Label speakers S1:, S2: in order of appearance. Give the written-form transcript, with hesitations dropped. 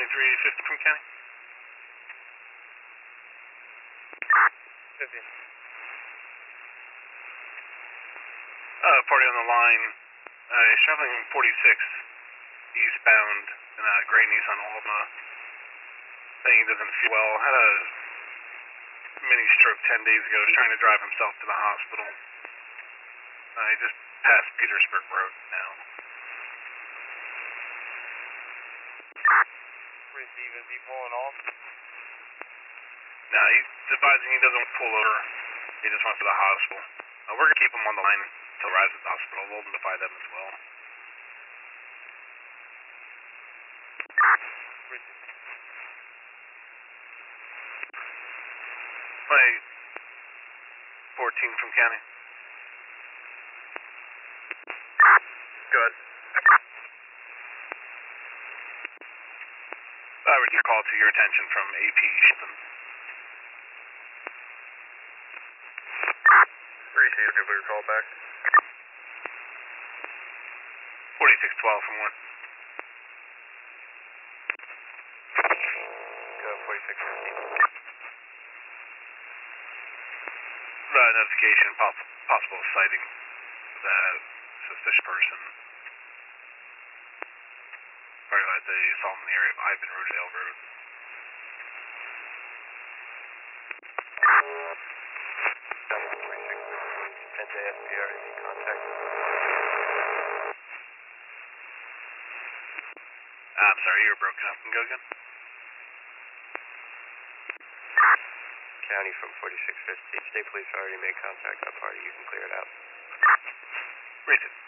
S1: 2350 from County.
S2: 50.
S1: Party on the line. He's traveling 46 eastbound in a gray Nissan Altima. Saying he doesn't feel well. Had a mini stroke 10 days ago. He's trying to drive himself to the hospital. He just passed Petersburg Road now.
S2: Receive, is he pulling off?
S1: No, he's advising he doesn't pull over. He just went to the hospital. We're going to keep him on the line until he arrives at the hospital. We'll notify them as well.
S2: Receive.
S1: Play 14 from County. Good. I would call to your attention from AP Shipping.
S2: Receive, give your call back.
S1: 4612 from 1.
S2: Go 4615.
S1: Notification, possible sighting of that suspicious person. Or that they saw him in the area of Ivan Rodale Road.
S2: NJSPR is in contact.
S1: I'm sorry, you were broken up. Can go again?
S2: County from 4650. State police already made contact. That party, you can clear it out.
S1: Read it.